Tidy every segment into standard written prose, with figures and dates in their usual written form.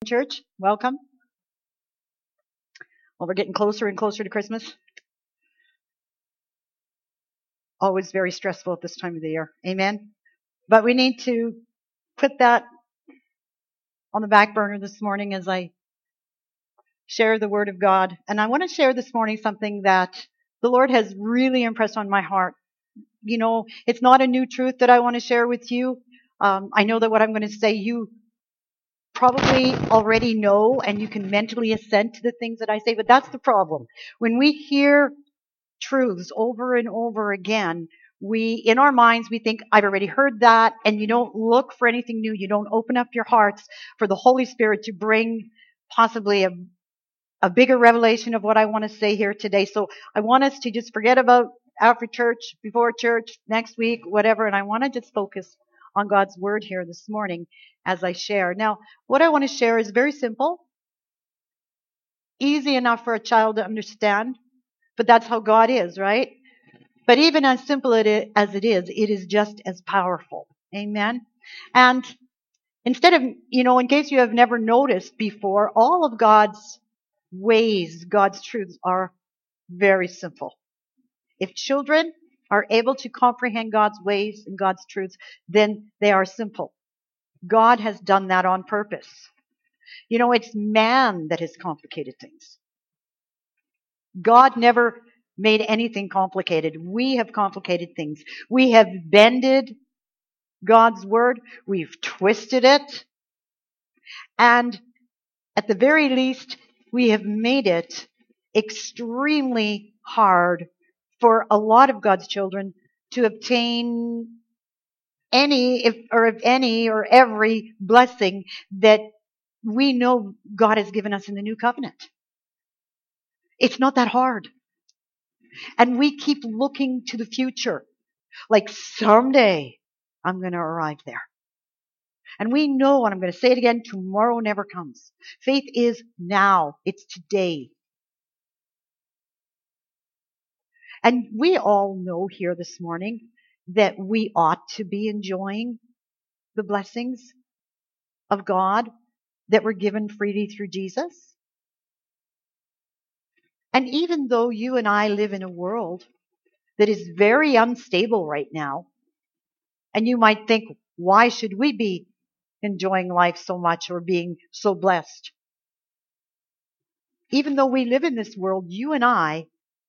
church. Welcome. Well, we're getting closer and closer to Christmas. Always very stressful at this time of the year. Amen. But we need to put that on the back burner this morning as I share the Word of God. And I want to share this morning something that the Lord has really impressed on my heart. You know, it's not a new truth that I want to share with you. I know that what I'm going to say, you probably already know, and you can mentally assent to the things that I say, but that's the problem. When we hear truths over and over again, in our minds, we think, I've already heard that, and you don't look for anything new. You don't open up your hearts for the Holy Spirit to bring possibly a bigger revelation of what I want to say here today. So I want us to just forget about after church, before church, next week, whatever, and I want to just focus on God's Word here this morning as I share. Now, what I want to share is very simple, easy enough for a child to understand, but that's how God is, right? But even as simple as it is just as powerful. Amen? And instead of, in case you have never noticed before, all of God's ways, God's truths are very simple. If children are able to comprehend God's ways and God's truths, then they are simple. God has done that on purpose. It's man that has complicated things. God never made anything complicated. We have complicated things. We have bended God's word. We've twisted it. And at the very least, we have made it extremely hard for a lot of God's children to obtain any or every blessing that we know God has given us in the new covenant. It's not that hard. And we keep looking to the future. Like someday I'm going to arrive there. And we know, and I'm going to say it again, tomorrow never comes. Faith is now. It's today. And we all know here this morning that we ought to be enjoying the blessings of God that were given freely through Jesus. And even though you and I live in a world that is very unstable right now, and you might think, why should we be enjoying life so much or being so blessed? Even though we live in this world, you and I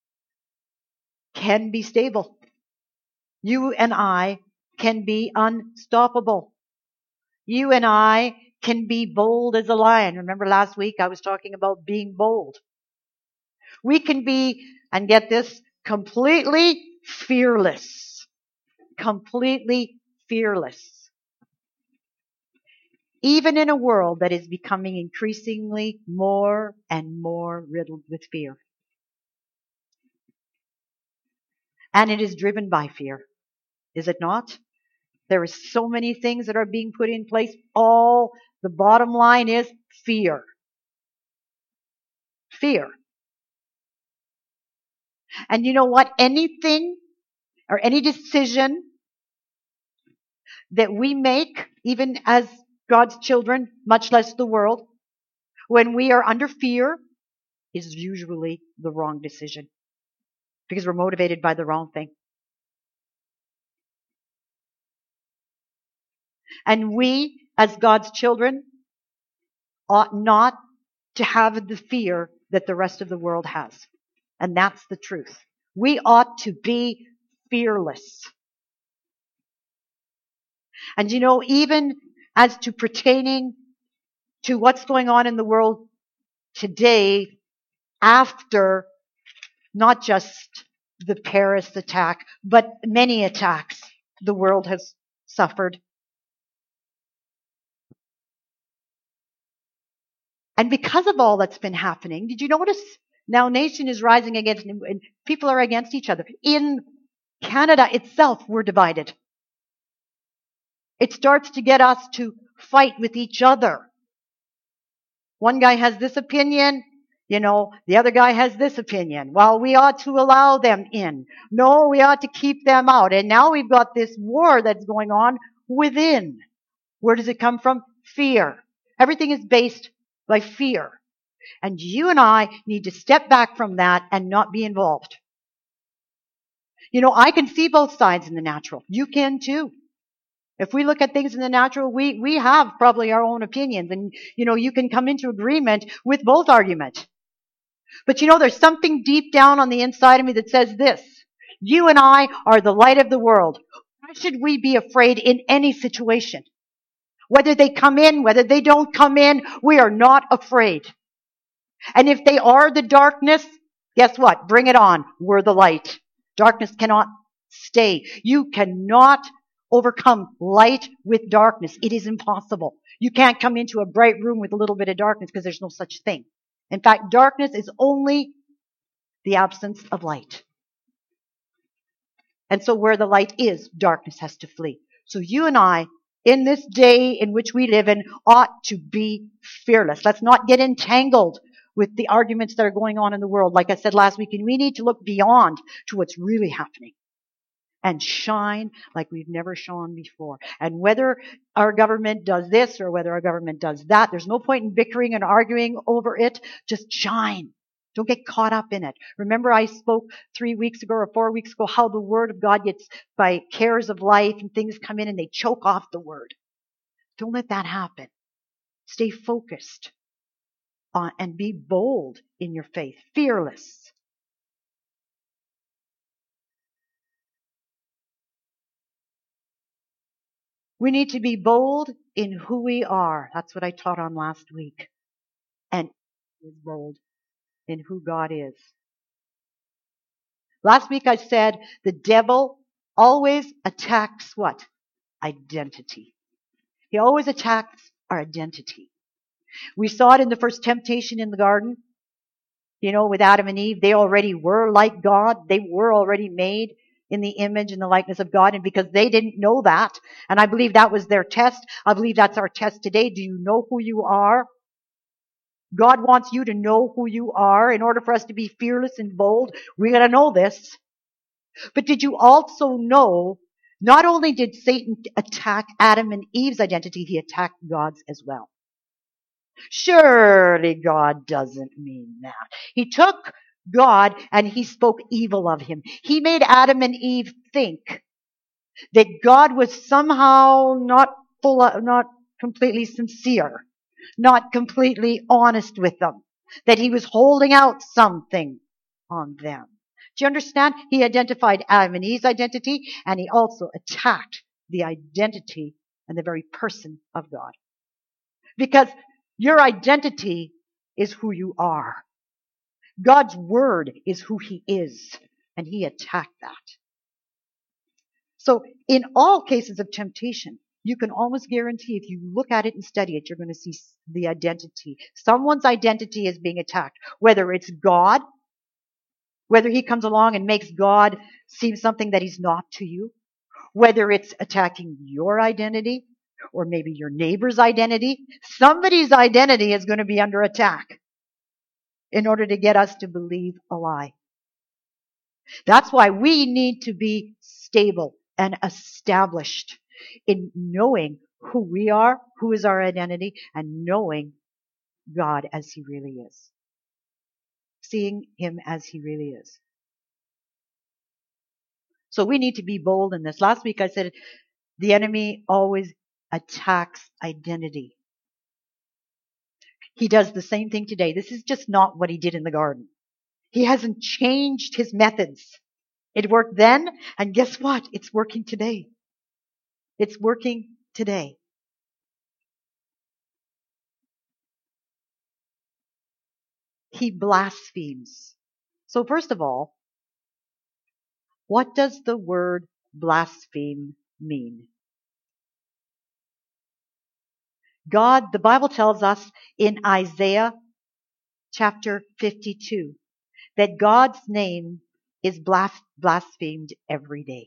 can be stable. You and I can be unstoppable. You and I can be bold as a lion. Remember last week I was talking about being bold. We can be, and get this, completely fearless. Completely fearless. Even in a world that is becoming increasingly more and more riddled with fear. And it is driven by fear, is it not? There are so many things that are being put in place. All the bottom line is fear. Fear. And you know what? Anything or any decision that we make, even as God's children, much less the world, when we are under fear, is usually the wrong decision. Because we're motivated by the wrong thing. And we, as God's children, ought not to have the fear that the rest of the world has. And that's the truth. We ought to be fearless. And even as to pertaining to what's going on in the world today, after not just the Paris attack, but many attacks the world has suffered. And because of all that's been happening, did you notice now nation is rising against, and people are against each other. In Canada itself, we're divided. It starts to get us to fight with each other. One guy has this opinion, the other guy has this opinion. Well, we ought to allow them in. No, we ought to keep them out. And now we've got this war that's going on within. Where does it come from? Fear. Everything is based by fear. And you and I need to step back from that and not be involved. I can see both sides in the natural. You can too. If we look at things in the natural, we have probably our own opinions. And, you can come into agreement with both arguments. But there's something deep down on the inside of me that says this. You and I are the light of the world. Why should we be afraid in any situation? Whether they come in, whether they don't come in, we are not afraid. And if they are the darkness, guess what? Bring it on. We're the light. Darkness cannot stay. You cannot overcome light with darkness. It is impossible. You can't come into a bright room with a little bit of darkness because there's no such thing. In fact, darkness is only the absence of light. And so where the light is, darkness has to flee. So you and I, in this day in which we live in, ought to be fearless. Let's not get entangled with the arguments that are going on in the world. Like I said last week, and we need to look beyond to what's really happening and shine like we've never shone before. And whether our government does this or whether our government does that, there's no point in bickering and arguing over it. Just shine. Don't get caught up in it. Remember I spoke 3 weeks ago or 4 weeks ago how the word of God gets, by cares of life and things come in and they choke off the word. Don't let that happen. Stay focused on and be bold in your faith. Fearless. We need to be bold in who we are. That's what I taught on last week. And is bold in who God is. Last week I said the devil always attacks what? Identity. He always attacks our identity. We saw it in the first temptation in the garden. With Adam and Eve, they already were like God. They were already made in the image and the likeness of God. And because they didn't know that, and I believe that was their test, I believe that's our test today. Do you know who you are? God wants you to know who you are. In order for us to be fearless and bold, we got to know this. But did you also know, not only did Satan attack Adam and Eve's identity, he attacked God's as well. Surely God doesn't mean that. He took God and he spoke evil of him. He made Adam and Eve think that God was somehow not completely sincere, not completely honest with them, that he was holding out something on them. Do you understand? He identified Adam and Eve's identity, and he also attacked the identity and the very person of God. Because your identity is who you are. God's word is who he is, and he attacked that. So in all cases of temptation, you can almost guarantee if you look at it and study it, you're going to see the identity. Someone's identity is being attacked, whether it's God, whether he comes along and makes God seem something that he's not to you, whether it's attacking your identity or maybe your neighbor's identity. Somebody's identity is going to be under attack in order to get us to believe a lie. That's why we need to be stable and established in knowing who we are, who is our identity, and knowing God as he really is. Seeing him as he really is. So we need to be bold in this. Last week I said the enemy always attacks identity. He does the same thing today. This is just not what he did in the garden. He hasn't changed his methods. It worked then, and guess what? It's working today. It's working today. He blasphemes. So first of all, what does the word blaspheme mean? God, the Bible tells us in Isaiah chapter 52 that God's name is blasphemed every day.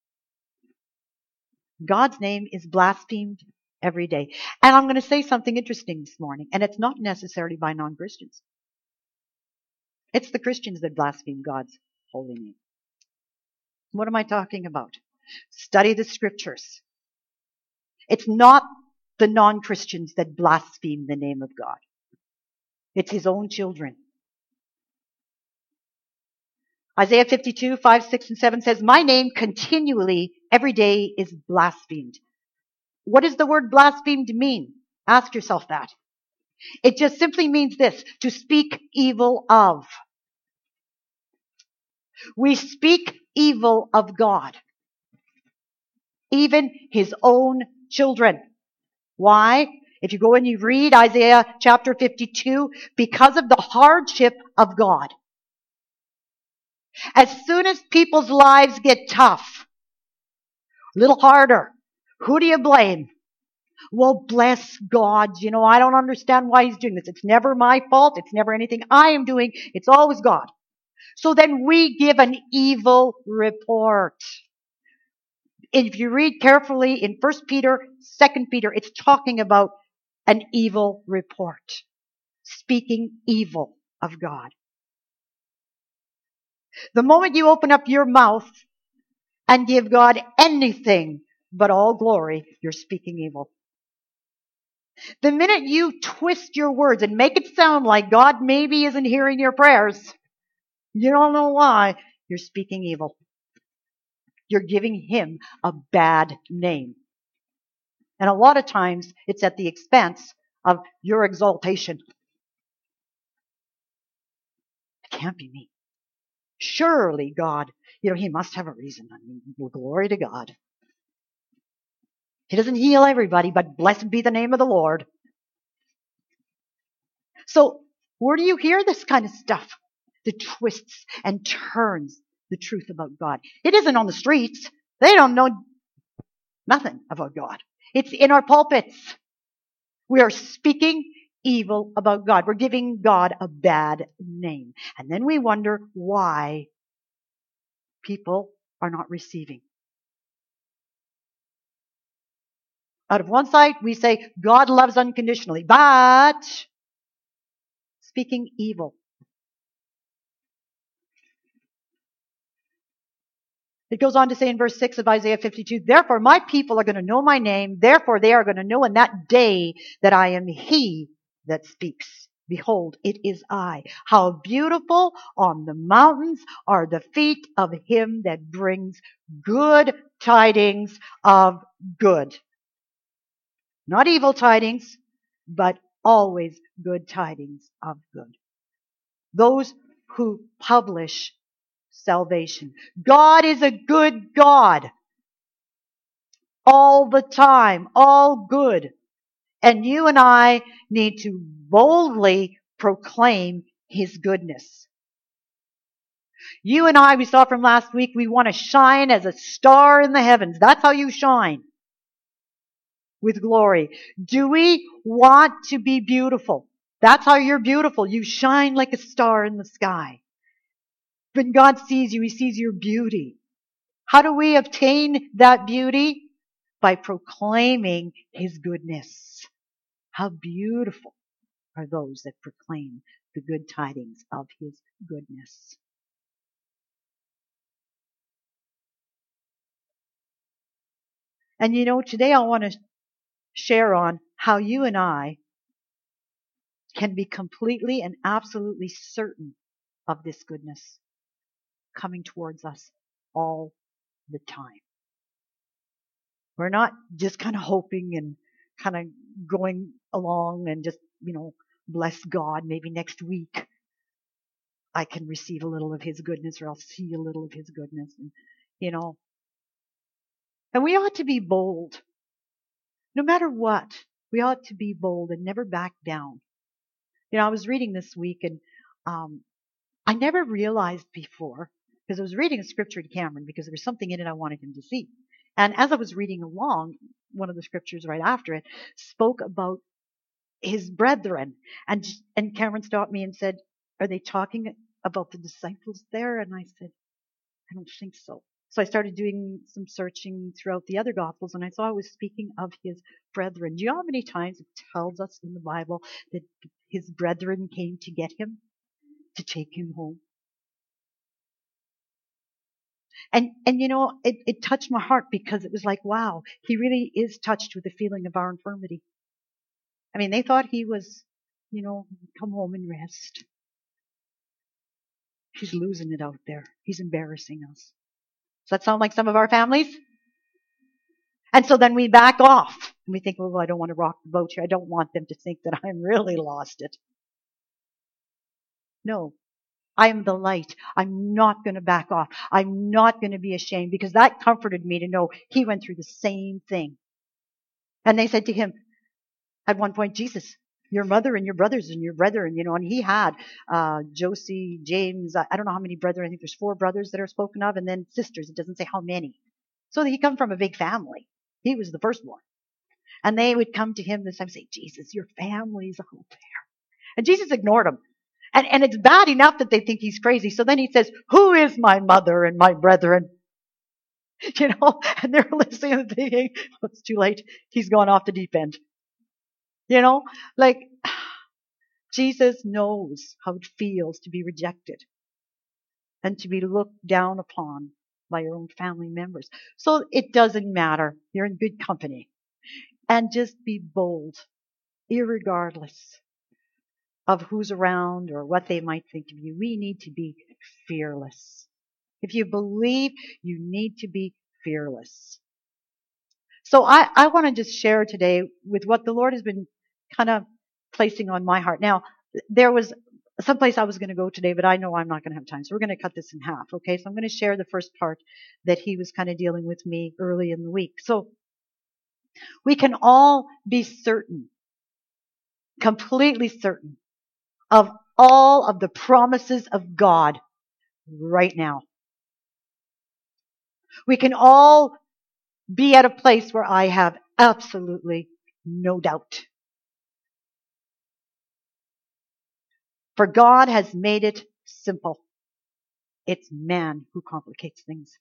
God's name is blasphemed every day. And I'm going to say something interesting this morning, and it's not necessarily by non-Christians. It's the Christians that blaspheme God's holy name. What am I talking about? Study the scriptures. It's not the non-Christians that blaspheme the name of God. It's his own children. Isaiah 52, 5, 6, and 7 says, my name continually every day is blasphemed. What does the word blasphemed mean? Ask yourself that. It just simply means this, to speak evil of. We speak evil of God, even his own children. Why? If you go and you read Isaiah chapter 52, because of the hardship of God. As soon as people's lives get tough, a little harder, who do you blame? Well, bless God. I don't understand why he's doing this. It's never my fault. It's never anything I am doing. It's always God. So then we give an evil report. If you read carefully in 1 Peter, 2 Peter, it's talking about an evil report. Speaking evil of God. The moment you open up your mouth and give God anything but all glory, you're speaking evil. The minute you twist your words and make it sound like God maybe isn't hearing your prayers, you don't know why, you're speaking evil. You're giving him a bad name. And a lot of times it's at the expense of your exaltation. It can't be me. Surely God, he must have a reason. Well, glory to God. He doesn't heal everybody, but blessed be the name of the Lord. So where do you hear this kind of stuff? The twists and turns the truth about God. It isn't on the streets. They don't know nothing about God. It's in our pulpits. We are speaking evil about God. We're giving God a bad name. And then we wonder why people are not receiving. Out of one side, we say God loves unconditionally, but speaking evil. It goes on to say in verse 6 of Isaiah 52, therefore my people are going to know my name. Therefore they are going to know in that day that I am he that speaks. Behold, it is I. How beautiful on the mountains are the feet of him that brings good tidings of good. Not evil tidings, but always good tidings of good. Those who publish salvation. God is a good God. All the time. All good. And you and I need to boldly proclaim his goodness. You and I, we saw from last week, we want to shine as a star in the heavens. That's how you shine. With glory. Do we want to be beautiful? That's how you're beautiful. You shine like a star in the sky. When God sees you, he sees your beauty. How do we obtain that beauty? By proclaiming his goodness. How beautiful are those that proclaim the good tidings of his goodness. And today I want to share on how you and I can be completely and absolutely certain of this goodness coming towards us all the time. We're not just kind of hoping and kind of going along and just, bless God. Maybe next week I can receive a little of his goodness, or I'll see a little of his goodness. And, and we ought to be bold. No matter what, we ought to be bold and never back down. I was reading this week and I never realized before, because I was reading a scripture to Cameron because there was something in it I wanted him to see. And as I was reading along, one of the scriptures right after it spoke about his brethren. And Cameron stopped me and said, are they talking about the disciples there? And I said, I don't think so. So I started doing some searching throughout the other Gospels, and I saw I was speaking of his brethren. Do you know how many times it tells us in the Bible that his brethren came to get him, to take him home? And it touched my heart because it was like, wow, he really is touched with the feeling of our infirmity. I mean, they thought he was come home and rest. He's losing it out there. He's embarrassing us. Does that sound like some of our families? And so then we back off. And we think, well, I don't want to rock the boat here. I don't want them to think that I'm really lost it. No, I am the light. I'm not going to back off. I'm not going to be ashamed, because that comforted me to know he went through the same thing. And they said to him at one point, Jesus, your mother and your brothers and your brethren, and he had Josie, James, I don't know how many brethren. I think there's 4 brothers that are spoken of, and then sisters. It doesn't say how many. So he come from a big family. He was the firstborn. And they would come to him this time and say, Jesus, your family's out there. And Jesus ignored them. And it's bad enough that they think he's crazy. So then he says, who is my mother and my brethren? And they're listening and thinking, it's too late. He's gone off the deep end. Jesus knows how it feels to be rejected and to be looked down upon by your own family members. So it doesn't matter. You're in good company. And just be bold, irregardless of who's around or what they might think of you. We need to be fearless. If you believe, you need to be fearless. So I want to just share today with what the Lord has been kind of placing on my heart. Now, there was someplace I was going to go today, but I know I'm not going to have time. So we're going to cut this in half, okay? So I'm going to share the first part that he was kind of dealing with me early in the week. So we can all be certain, completely certain, of all of the promises of God right now. We can all be at a place where I have absolutely no doubt. For God has made it simple. It's man who complicates things.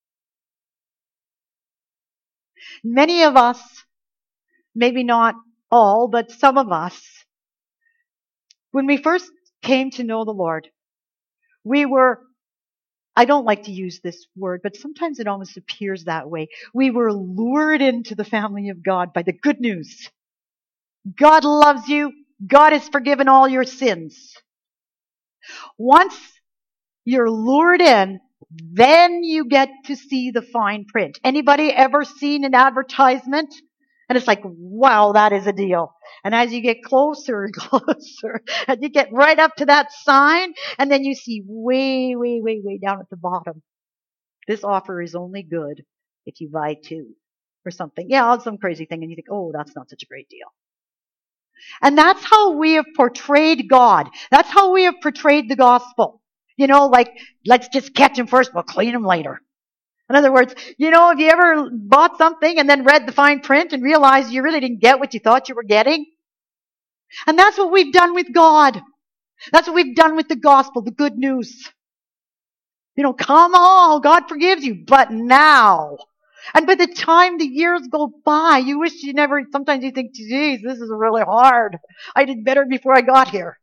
Many of us, maybe not all, but some of us, when we first came to know the Lord, we were, I don't like to use this word, but sometimes it almost appears that way. We were lured into the family of God by the good news. God loves you. God has forgiven all your sins. Once you're lured in, then you get to see the fine print. Anybody ever seen an advertisement? And it's like, wow, that is a deal. And as you get closer and closer, and you get right up to that sign, and then you see way, way, way, way down at the bottom, this offer is only good if you buy 2 or something. Yeah, some crazy thing. And you think, oh, that's not such a great deal. And that's how we have portrayed God. That's how we have portrayed the gospel. Let's just catch him first, we'll clean him later. In other words, have you ever bought something and then read the fine print and realized you really didn't get what you thought you were getting? And that's what we've done with God. That's what we've done with the gospel, the good news. Come on, God forgives you, but now. And by the time the years go by, you wish you never, sometimes you think, geez, this is really hard. I did better before I got here.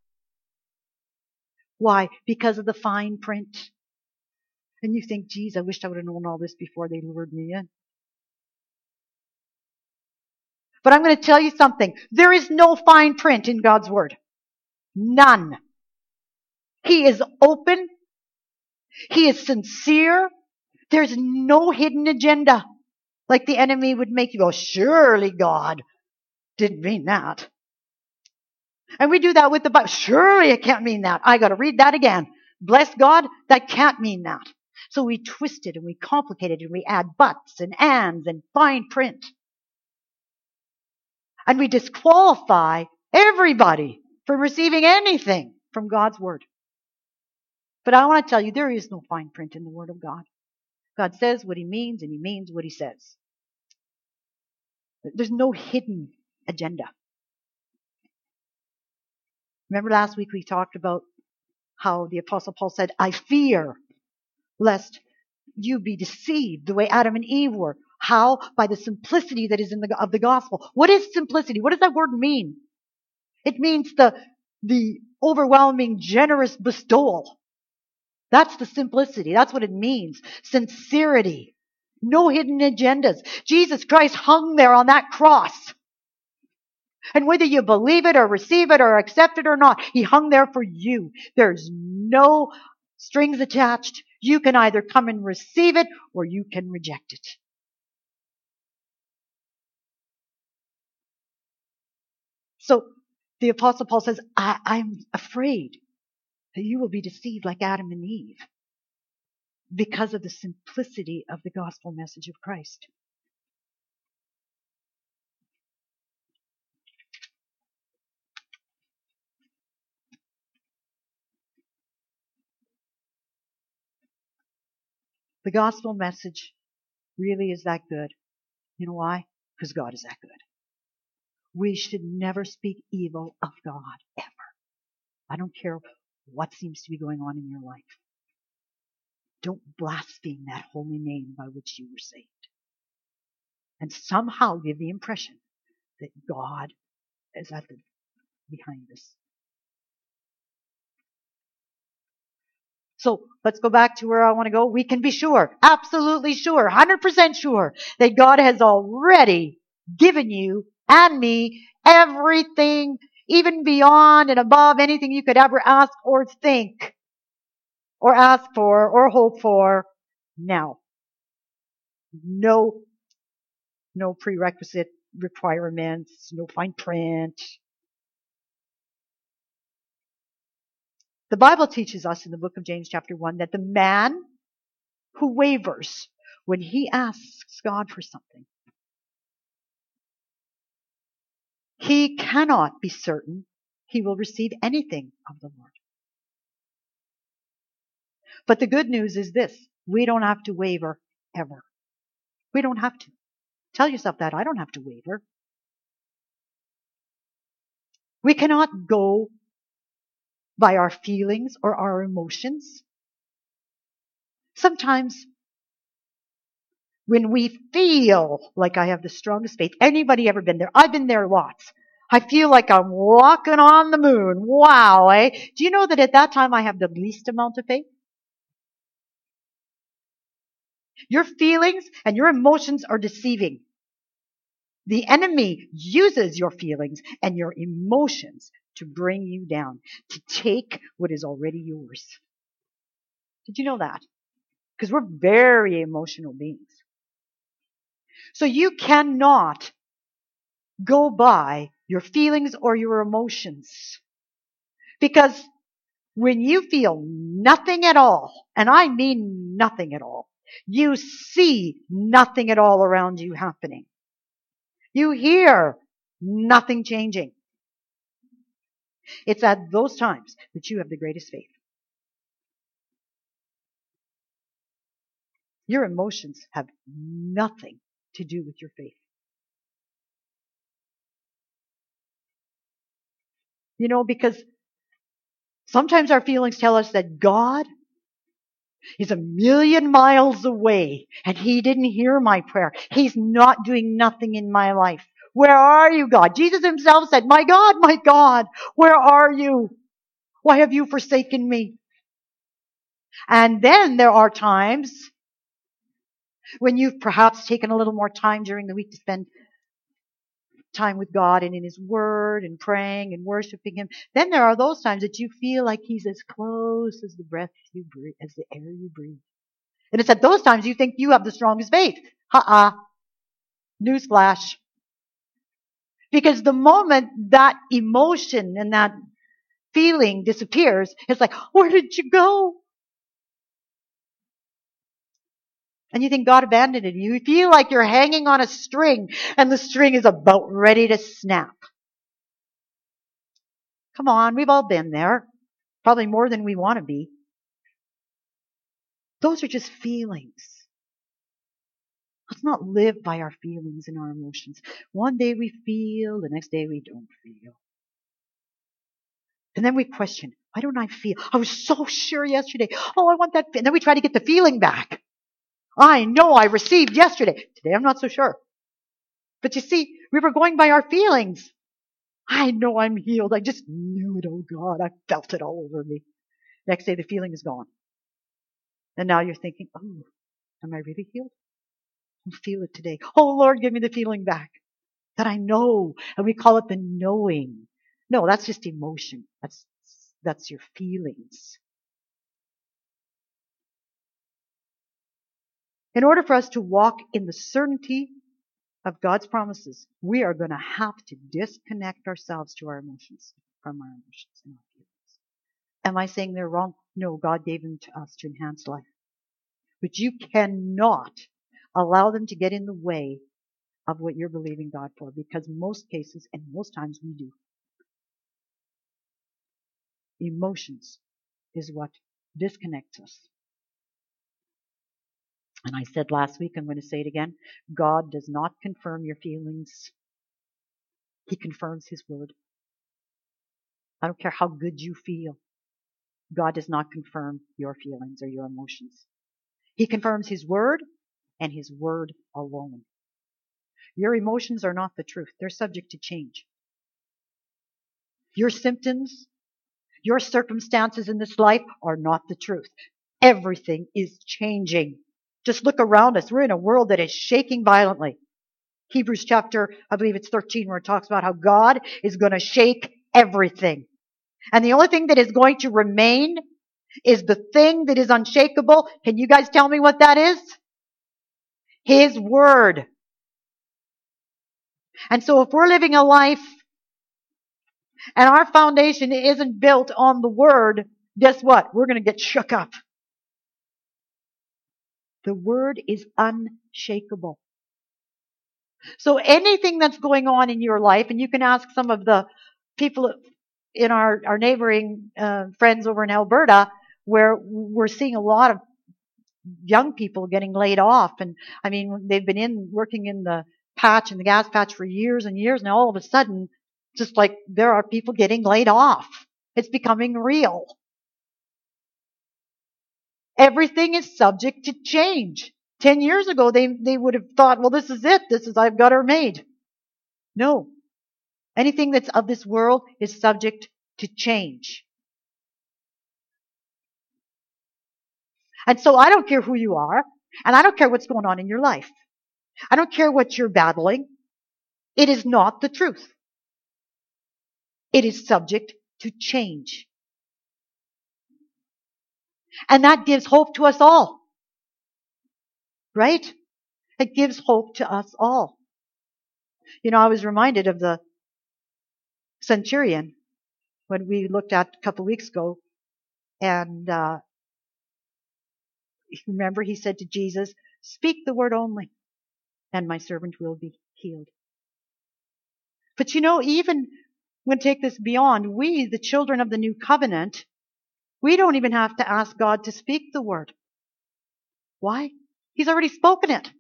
Why? Because of the fine print. And you think, geez, I wish I would have known all this before they lured me in. But I'm going to tell you something. There is no fine print in God's Word. None. He is open. He is sincere. There's no hidden agenda. Like the enemy would make you go, surely God didn't mean that. And we do that with the Bible. Surely it can't mean that. I got to read that again. Bless God, that can't mean that. So we twist it and we complicate it and we add buts and ands and fine print. And we disqualify everybody from receiving anything from God's Word. But I want to tell you, there is no fine print in the Word of God. God says what He means and He means what He says. There's no hidden agenda. Remember last week we talked about how the Apostle Paul said, I fear lest you be deceived the way Adam and Eve were. How? By the simplicity that is of the gospel. What is simplicity? What does that word mean? It means the overwhelming, generous bestowal. That's the simplicity. That's what it means. Sincerity. No hidden agendas. Jesus Christ hung there on that cross And whether you believe it or receive it or accept it or not, he hung there for you. There's no strings attached. You can either come and receive it or you can reject it. So the Apostle Paul says, I'm afraid that you will be deceived like Adam and Eve because of the simplicity of the gospel message of Christ. The gospel message really is that good. You know why? Because God is that good. We should never speak evil of God, ever. I don't care what seems to be going on in your life. Don't blaspheme that holy name by which you were saved. And somehow give the impression that God is behind this. So let's go back to where I want to go. We can be sure, absolutely sure, 100% sure that God has already given you and me everything, even beyond and above anything you could ever ask or think or ask for or hope for now. No prerequisite requirements, no fine print. The Bible teaches us in the book of James chapter 1 that the man who wavers when he asks God for something, he cannot be certain he will receive anything of the Lord. But the good news is this: we don't have to waver ever. We don't have to. Tell yourself that. I don't have to waver. We cannot go by our feelings or our emotions. Sometimes when we feel like I have the strongest faith, anybody ever been there? I've been there lots. I feel like I'm walking on the moon. Wow, eh? Do you know that at that time I have the least amount of faith? Your feelings and your emotions are deceiving. The enemy uses your feelings and your emotions to bring you down, to take what is already yours. Did you know that? Because we're very emotional beings. So you cannot go by your feelings or your emotions. Because when you feel nothing at all, and I mean nothing at all, you see nothing at all around you happening. You hear nothing changing. It's at those times that you have the greatest faith. Your emotions have nothing to do with your faith. You know, because sometimes our feelings tell us that God is 1,000,000 miles away and he didn't hear my prayer. He's not doing nothing in my life. Where are you, God? Jesus himself said, my God, where are you? Why have you forsaken me? And then there are times when you've perhaps taken a little more time during the week to spend time with God and in his word and praying and worshiping him. Then there are those times that you feel like he's as close as the breath you breathe, as the air you breathe. And it's at those times you think you have the strongest faith. Newsflash. Because the moment that emotion and that feeling disappears, it's like, where did you go? And you think God abandoned you. You feel like you're hanging on a string and the string is about ready to snap. Come on, we've all been there. Probably more than we want to be. Those are just feelings. Let's not live by our feelings and our emotions. One day we feel, the next day we don't feel. And then we question, why don't I feel? I was so sure yesterday. Oh, I want that. And then we try to get the feeling back. I know I received yesterday. Today I'm not so sure. But you see, we were going by our feelings. I know I'm healed. I just knew it. Oh God, I felt it all over me. Next day the feeling is gone. And now you're thinking, oh, am I really healed? I feel it today. Oh Lord, give me the feeling back. that I know, and we call it the knowing. No, that's just emotion. That's your feelings. In order for us to walk in the certainty of God's promises, we are going to have to disconnect ourselves to our emotions, from our emotions and our feelings. Am I saying they're wrong? No, God gave them to us to enhance life. But you cannot allow them to get in the way of what you're believing God for, because most cases and most times we do. Emotions is what disconnects us. And I said last week, I'm going to say it again, God does not confirm your feelings. He confirms His word. I don't care how good you feel. God does not confirm your feelings or your emotions. He confirms His word and His word alone. Your emotions are not the truth. They're subject to change. Your symptoms, your circumstances in this life are not the truth. Everything is changing. Just look around us. We're in a world that is shaking violently. Hebrews chapter, I believe it's 13, where it talks about how God is going to shake everything. And the only thing that is going to remain is the thing that is unshakable. Can you guys tell me what that is? His word. And so if we're living a life and our foundation isn't built on the word, guess what? We're going to get shook up. The word is unshakable. So anything that's going on in your life, and you can ask some of the people in our neighboring friends over in Alberta, where we're seeing a lot of young people getting laid off. And I mean, they've been working in the patch, in the gas patch for years and years. Now all of a sudden, just like there are people getting laid off. It's becoming real. Everything is subject to change. 10 years ago, they would have thought, well, this is it. I've got her made. No. Anything that's of this world is subject to change. And so I don't care who you are, and I don't care what's going on in your life. I don't care what you're battling. It is not the truth. It is subject to change. And that gives hope to us all. Right? It gives hope to us all. You know, I was reminded of the centurion when we looked at a couple of weeks ago. And remember, he said to Jesus, "Speak the word only, and my servant will be healed." But you know, even when take this beyond, we, the children of the new covenant, we don't even have to ask God to speak the word. Why? He's already spoken it.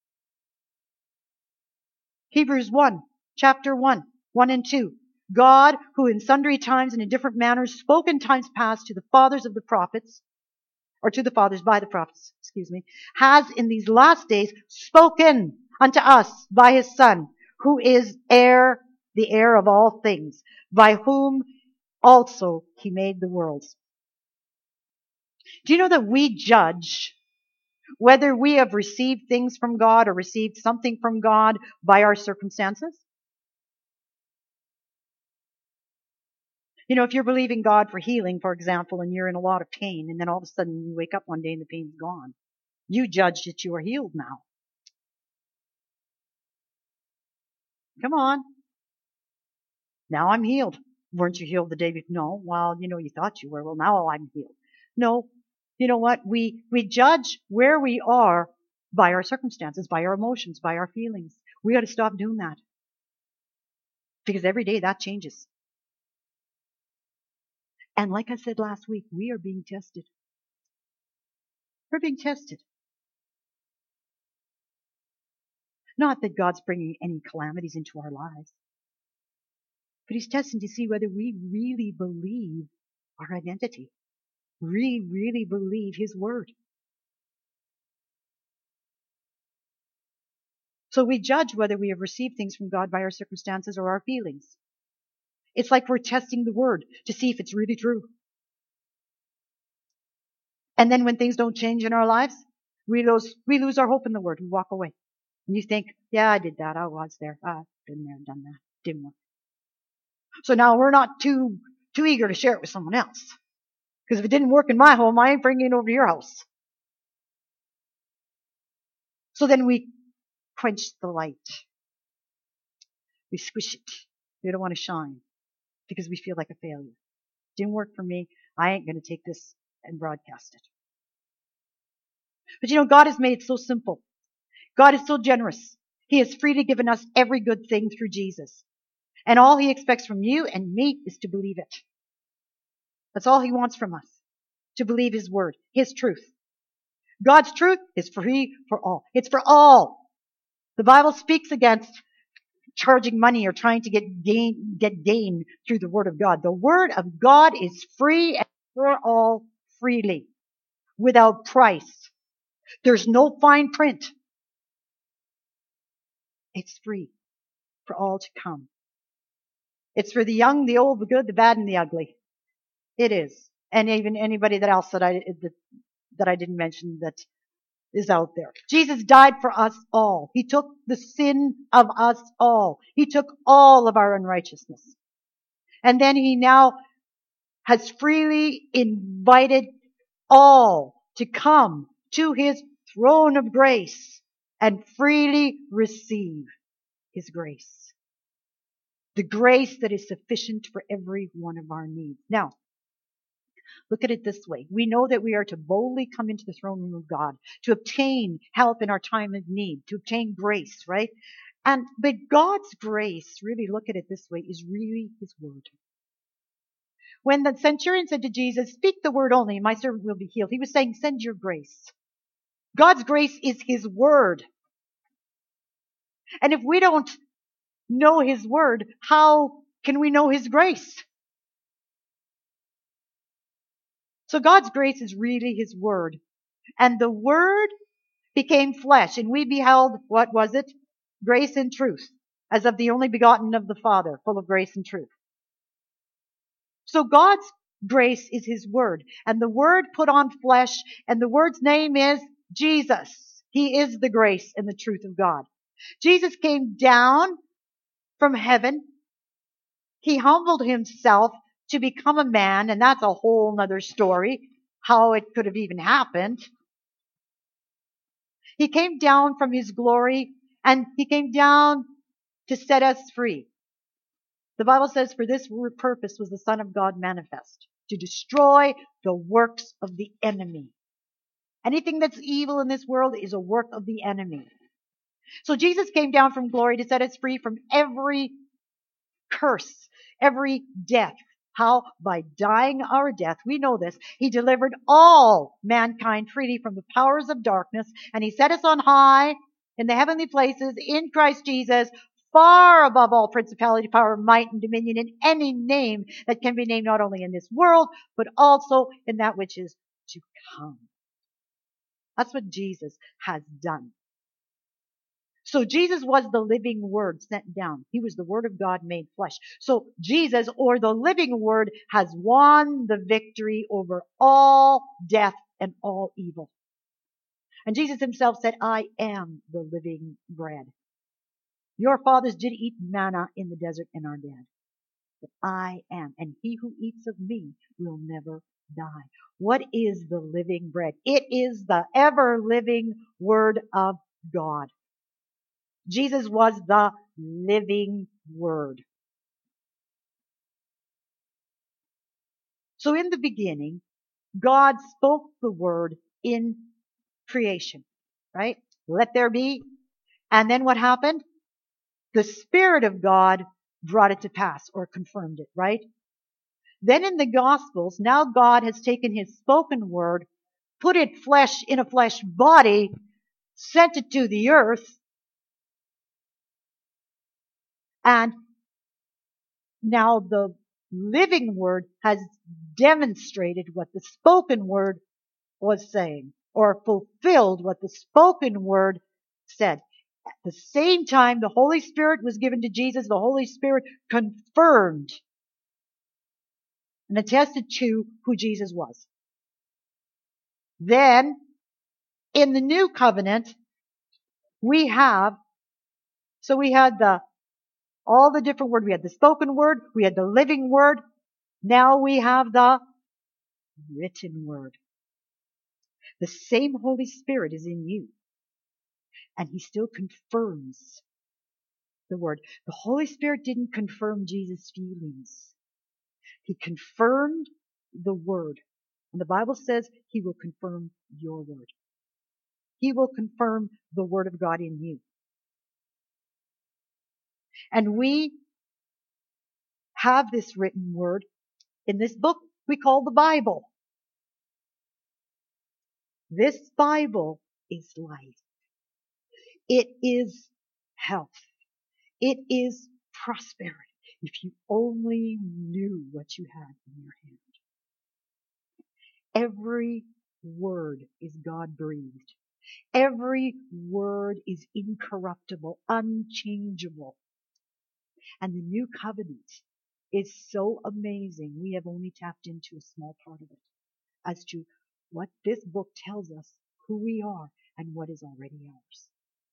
Hebrews 1, chapter 1, 1 and 2. God, who in sundry times and in different manners spoke in times past to the fathers of the prophets, or to the fathers by the prophets, has in these last days spoken unto us by His Son, who is the heir of all things, by whom also He made the worlds. Do you know that we judge whether we have received things from God or received something from God by our circumstances? You know, if you're believing God for healing, for example, and you're in a lot of pain, and then all of a sudden you wake up one day and the pain's gone, you judge that you are healed now. Come on. Now I'm healed. Weren't you healed the day before? No. Well, you know, you thought you were. Well, now I'm healed. No. You know what? We judge where we are by our circumstances, by our emotions, by our feelings. We got to stop doing that. Because every day that changes. And like I said last week, we are being tested. We're being tested. Not that God's bringing any calamities into our lives, but He's testing to see whether we really believe our identity. We really believe His word. So we judge whether we have received things from God by our circumstances or our feelings. It's like we're testing the word to see if it's really true. And then when things don't change in our lives, we lose our hope in the word. We walk away. And you think, yeah, I did that. I was there. Been there, done that. Didn't work. So now we're not too eager to share it with someone else. Because if it didn't work in my home, I ain't bringing it over to your house. So then we quench the light. We squish it. We don't want to shine because we feel like a failure. Didn't work for me. I ain't going to take this and broadcast it. But you know, God has made it so simple. God is so generous. He has freely given us every good thing through Jesus. And all He expects from you and me is to believe it. That's all He wants from us. To believe His word, His truth. God's truth is free for all. It's for all. The Bible speaks against charging money or trying to get gain through the word of God. The word of God is free and for all freely, without price. There's no fine print. It's free for all to come. It's for the young, the old, the good, the bad, and the ugly. It is. And even anybody that else that I didn't mention that is out there. Jesus died for us all. He took the sin of us all. He took all of our unrighteousness. And then He now has freely invited all to come to His throne of grace and freely receive His grace. The grace that is sufficient for every one of our needs. Now, look at it this way. We know that we are to boldly come into the throne room of God, to obtain help in our time of need, to obtain grace, right? But God's grace, really look at it this way, is really His word. When the centurion said to Jesus, "Speak the word only, and my servant will be healed," he was saying, send your grace. God's grace is His word. And if we don't know His word, how can we know His grace? So God's grace is really His word. And the word became flesh, and we beheld, what was it? Grace and truth, as of the only begotten of the Father, full of grace and truth. So God's grace is His word, and the word put on flesh, and the word's name is Jesus. He is the grace and the truth of God. Jesus came down from heaven. He humbled Himself to become a man, and that's a whole nother story, how it could have even happened. He came down from His glory, and He came down to set us free. The Bible says, for this purpose was the Son of God manifest, to destroy the works of the enemy. Anything that's evil in this world is a work of the enemy. So Jesus came down from glory to set us free from every curse, every death. How? By dying our death. We know this. He delivered all mankind freely from the powers of darkness, and He set us on high in the heavenly places in Christ Jesus, far above all principality, power, might, and dominion, in any name that can be named, not only in this world, but also in that which is to come. That's what Jesus has done. So Jesus was the living word sent down. He was the word of God made flesh. So Jesus, or the living word, has won the victory over all death and all evil. And Jesus Himself said, I am the living bread. Your fathers did eat manna in the desert and are dead. But I am, and he who eats of me will never die. What is the living bread? It is the ever-living word of God. Jesus was the living word. So in the beginning, God spoke the word in creation, right? Let there be. And then what happened? The Spirit of God brought it to pass, or confirmed it, right? Then in the Gospels, now God has taken His spoken word, put it flesh in a flesh body, sent it to the earth, and now the living word has demonstrated what the spoken word was saying, or fulfilled what the spoken word said. At the same time the Holy Spirit was given to Jesus, the Holy Spirit confirmed and attested to who Jesus was. Then, in the new covenant, we had the All the different word. We had the spoken word. We had the living word. Now we have the written word. The same Holy Spirit is in you. And he still confirms the word. The Holy Spirit didn't confirm Jesus' feelings. He confirmed the word. And the Bible says he will confirm your word. He will confirm the word of God in you. And we have this written word in this book we call the Bible. This Bible is life. It is health. It is prosperity. If you only knew what you had in your hand. Every word is God-breathed. Every word is incorruptible, unchangeable. And the new covenant is so amazing. We have only tapped into a small part of it as to what this book tells us, who we are, and what is already ours.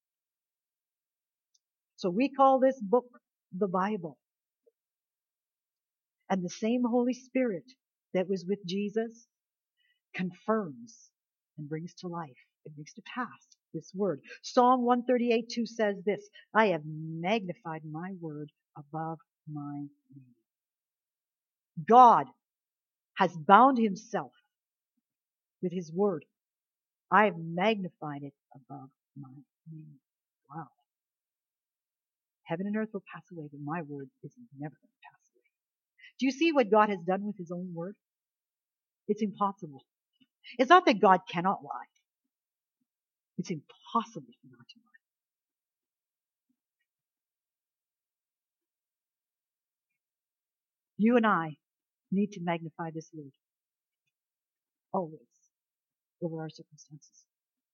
So we call this book the Bible. And the same Holy Spirit that was with Jesus confirms and brings to life and brings to pass this word. Psalm 138:2 says this, I have magnified my word above my name. God has bound himself with his word. I have magnified it above my name. Wow. Heaven and earth will pass away, but my word is never going to pass away. Do you see what God has done with his own word? It's impossible. It's not that God cannot lie. It's impossible for God to lie. You and I need to magnify this word always over our circumstances,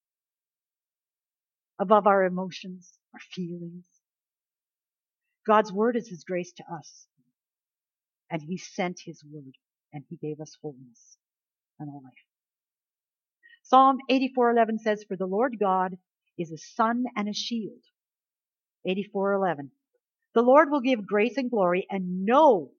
above our emotions, our feelings. God's word is his grace to us, and he sent his word, and he gave us wholeness and life. Psalm 84:11 says, for the Lord God is a sun and a shield. 84:11. The Lord will give grace and glory, and no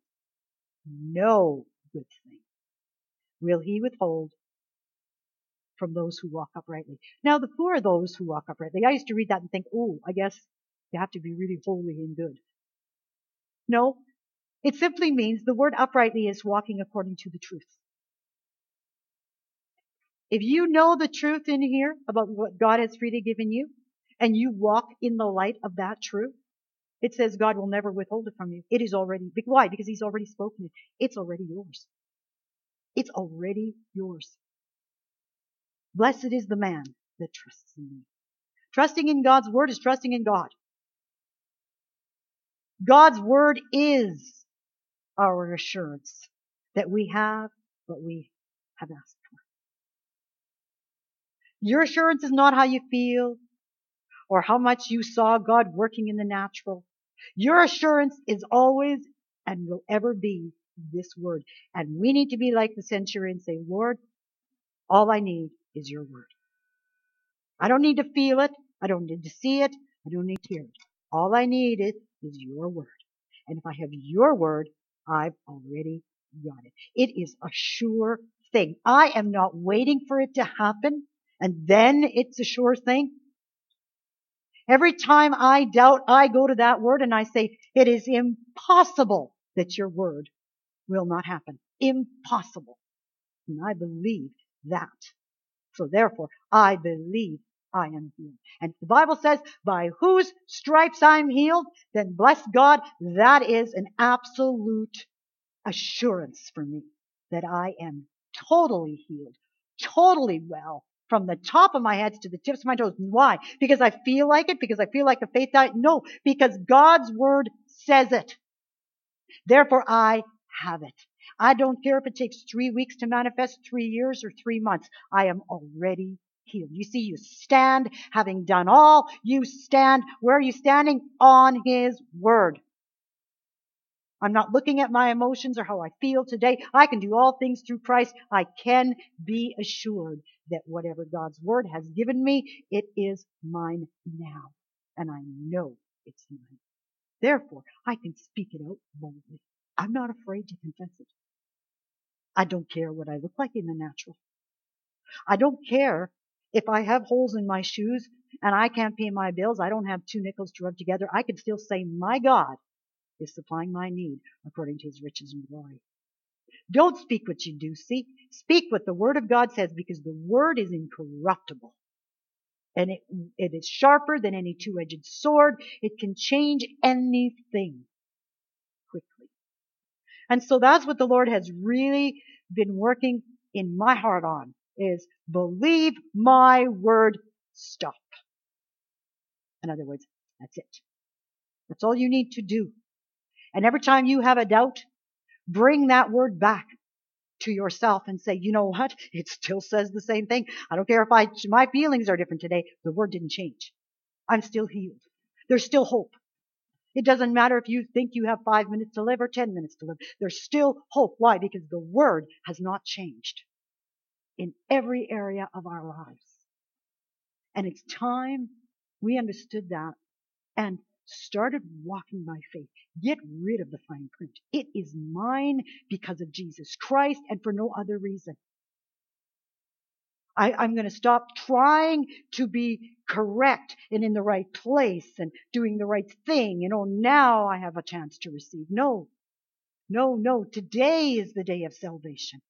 good thing will he withhold from those who walk uprightly. Now, who are those who walk uprightly? I used to read that and think, oh, I guess you have to be really holy and good. No, it simply means the word uprightly is walking according to the truth. If you know the truth in here about what God has freely given you, and you walk in the light of that truth, it says God will never withhold it from you. It is already, why? Because he's already spoken it. It's already yours. It's already yours. Blessed is the man that trusts in me. Trusting in God's word is trusting in God. God's word is our assurance that we have what we have asked for. Your assurance is not how you feel or how much you saw God working in the natural. Your assurance is always and will ever be this word. And we need to be like the centurion and say, Lord, all I need is your word. I don't need to feel it. I don't need to see it. I don't need to hear it. All I need is your word. And if I have your word, I've already got it. It is a sure thing. I am not waiting for it to happen and then it's a sure thing. Every time I doubt, I go to that word and I say, it is impossible that your word will not happen. Impossible. And I believe that. So therefore, I believe I am healed. And the Bible says, by whose stripes I'm healed, then bless God, that is an absolute assurance for me that I am totally healed, totally well, from the top of my head to the tips of my toes. Why? Because I feel like it? Because I feel like the faith diet? No, because God's word says it. Therefore, I have it. I don't care if it takes 3 weeks to manifest, 3 years, or 3 months. I am already healed. You see, you stand, having done all, you stand. Where are you standing? On his word. I'm not looking at my emotions or how I feel today. I can do all things through Christ. I can be assured that whatever God's word has given me, it is mine now. And I know it's mine. Therefore, I can speak it out boldly. I'm not afraid to confess it. I don't care what I look like in the natural. I don't care if I have holes in my shoes and I can't pay my bills. I don't have 2 nickels to rub together. I can still say, my God is supplying my need according to his riches and glory. Don't speak what you do see. Speak what the Word of God says, because the Word is incorruptible. And it is sharper than any 2-edged sword. It can change anything quickly. And so that's what the Lord has really been working in my heart on, is believe my word, stop. In other words, that's it. That's all you need to do. And every time you have a doubt, bring that word back to yourself and say, you know what? It still says the same thing. I don't care if my feelings are different today. The word didn't change. I'm still healed. There's still hope. It doesn't matter if you think you have 5 minutes to live or 10 minutes to live. There's still hope. Why? Because the word has not changed in every area of our lives. And it's time we understood that and started walking by faith. Get rid of the fine print. It is mine because of Jesus Christ and for no other reason. I'm going to stop trying to be correct and in the right place and doing the right thing. Now I have a chance to receive. No. Today is the day of salvation.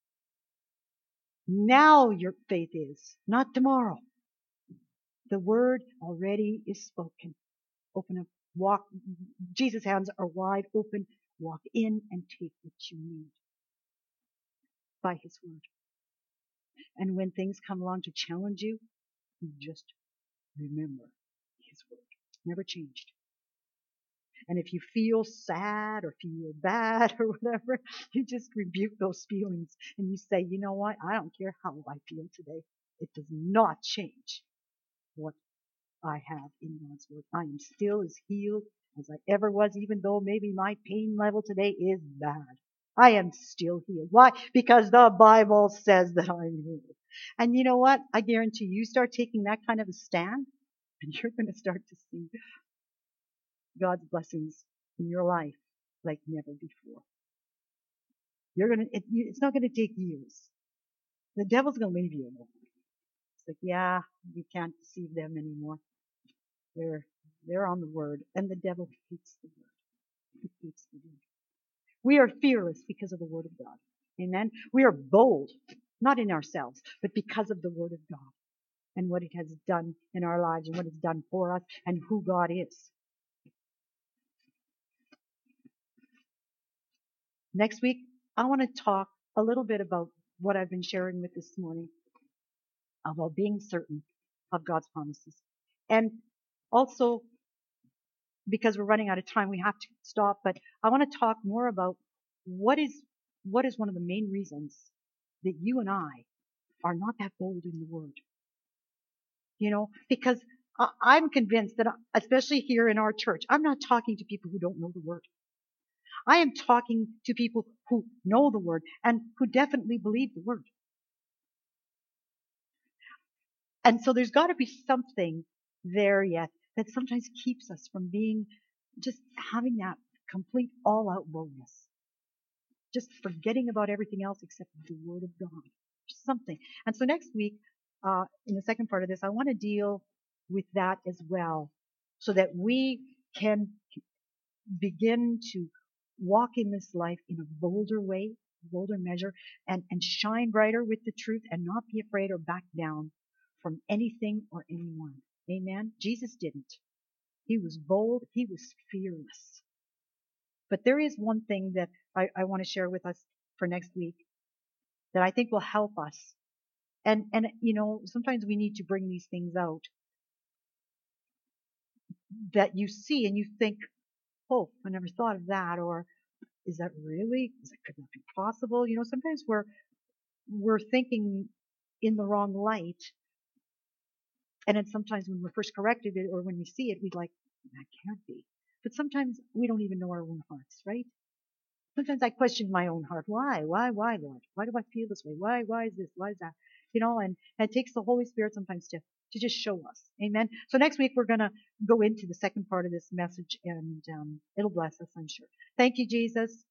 Now your faith is, not tomorrow. The word already is spoken. Open up, walk. Jesus' hands are wide open. Walk in and take what you need by his word. And when things come along to challenge you, just remember his word. Never changed. And if you feel sad or feel bad or whatever, you just rebuke those feelings and you say, you know what? I don't care how I feel today. It does not change what I have in God's word. I am still as healed as I ever was, even though maybe my pain level today is bad. I am still healed. Why? Because the Bible says that I'm healed. And you know what? I guarantee you start taking that kind of a stand, and you're going to start to see God's blessings in your life like never before. It's not going to take years. The devil's going to leave you alone. It's like, yeah, you can't deceive them anymore. They're on the word, and the devil hates the word. He hates the word. We are fearless because of the word of God. Amen. We are bold, not in ourselves, but because of the word of God and what it has done in our lives and what it's done for us and who God is. Next week, I want to talk a little bit about what I've been sharing with this morning, about being certain of God's promises. And also, because we're running out of time, we have to stop, but I want to talk more about what is one of the main reasons that you and I are not that bold in the word. Because I'm convinced that, especially here in our church, I'm not talking to people who don't know the word. I am talking to people who know the word and who definitely believe the word. And so there's got to be something there yet that sometimes keeps us from just having that complete all-out boldness. Just forgetting about everything else except the word of God. Something. And so next week, in the second part of this, I want to deal with that as well, so that we can begin to walk in this life in a bolder way, bolder measure, and shine brighter with the truth and not be afraid or back down from anything or anyone. Amen? Jesus didn't. He was bold. He was fearless. But there is one thing that I want to share with us for next week that I think will help us. And sometimes we need to bring these things out that you see and you think, oh, I never thought of that, or is that really? Could that be possible? Sometimes we're thinking in the wrong light. And then sometimes when we're first corrected it or when we see it, we're like, that can't be. But sometimes we don't even know our own hearts, right? Sometimes I question my own heart. Why, Lord? Why do I feel this way? Why is this? Why is that? and it takes the Holy Spirit sometimes to just show us. Amen. So next week we're going to go into the second part of this message, and it'll bless us, I'm sure. Thank you, Jesus.